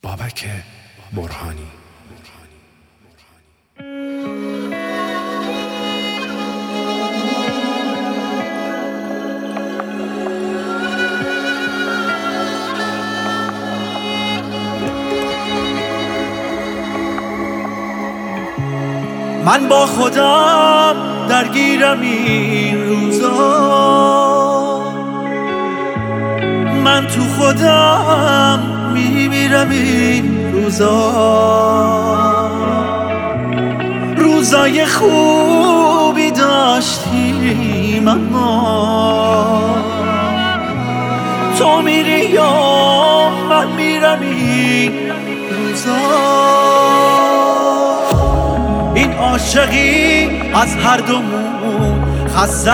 بابک برهانی. من با خودم درگیرم این روزا، من تو خودم میمیرم این روزا. روزای خوبی داشتیم اما تو میری یا من میرم این روزا. این عاشقی از هر دومون خسته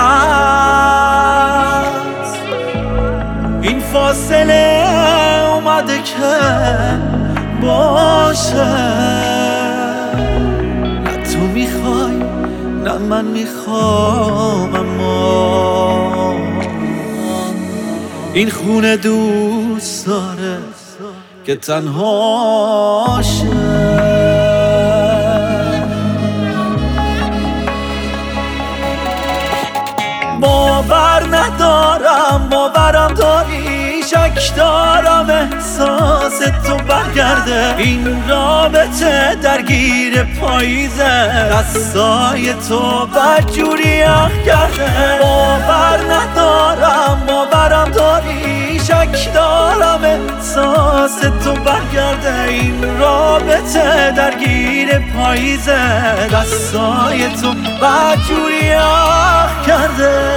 است، این فاصله اومده که باشه. نه تو میخوای نه من میخوام، اما این خونه دوست داره که تنها شه. باور ندارم باورم داری، شک دارم احساس تو برگرده. این رابطه درگیر پاییزه، دستای تو بدجوری اخ کرده. باور ندارم باورم داری، شک دارم احساس تو برگرده. این رابطه درگیر پاییزه، دستای تو بدجوری اخ کرده.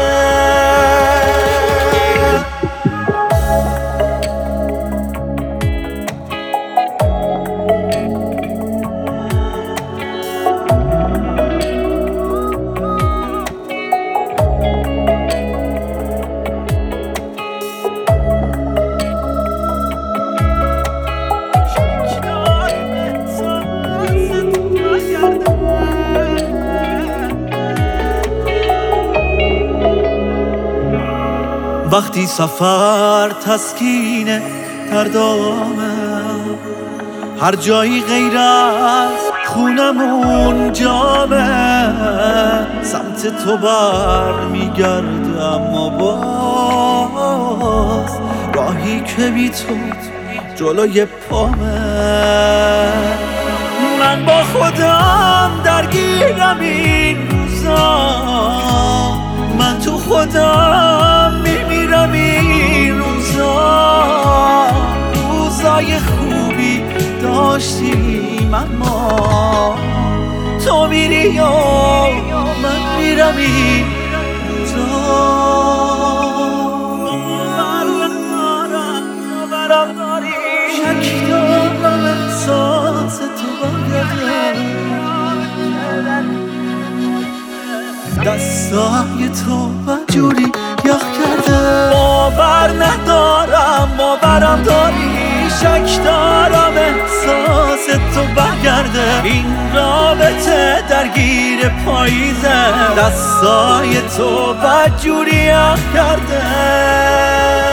وقتی سفر تسکین دردامه، هر جایی غیر از خونمون جامه. سمت تو بر میگرده اما باز راهی که بی تو جلوی پامه. من با خودم درگیرم این روزا، من تو خودم میمیرم این روزا. روزای خوبی داشتیم اما تو میری یا من میرم این روزا. باورم داری، شک دارم احساس تو برگرده. دستای تو بدجوری یخ کرده. باور ندارم باورم داری، شک دارم احساس تو برگرده. این رابطه درگیر پاییزه، دستای تو بدجوری یخ کرده.